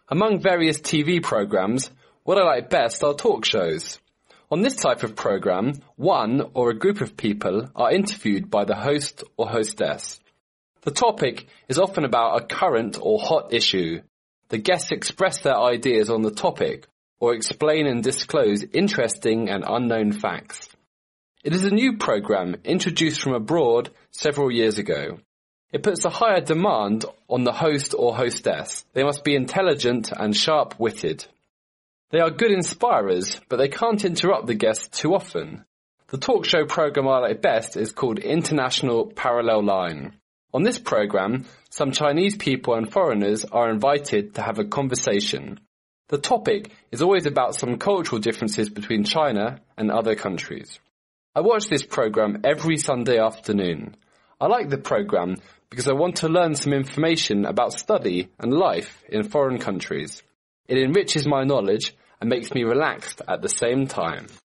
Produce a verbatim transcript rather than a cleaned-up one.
Among various T V programs, what I like best are talk shows. On this type of program, one or a group of people are interviewed by the host or hostess. The topic is often about a current or hot issue. The guests express their ideas on the topic or explain and disclose interesting and unknown facts. It is a new program introduced from abroad several years ago. It puts a higher demand on the host or hostess. They must be intelligent and sharp-witted. They are good inspirers, but they can't interrupt the guests too often. The talk show program I like best is called International Parallel Line. On this program, some Chinese people and foreigners are invited to have a conversation. The topic is always about some cultural differences between China and other countries. I watch this program every Sunday afternoon. I like the program because I want to learn some information about study and life in foreign countries. It enriches my knowledge and makes me relaxed at the same time.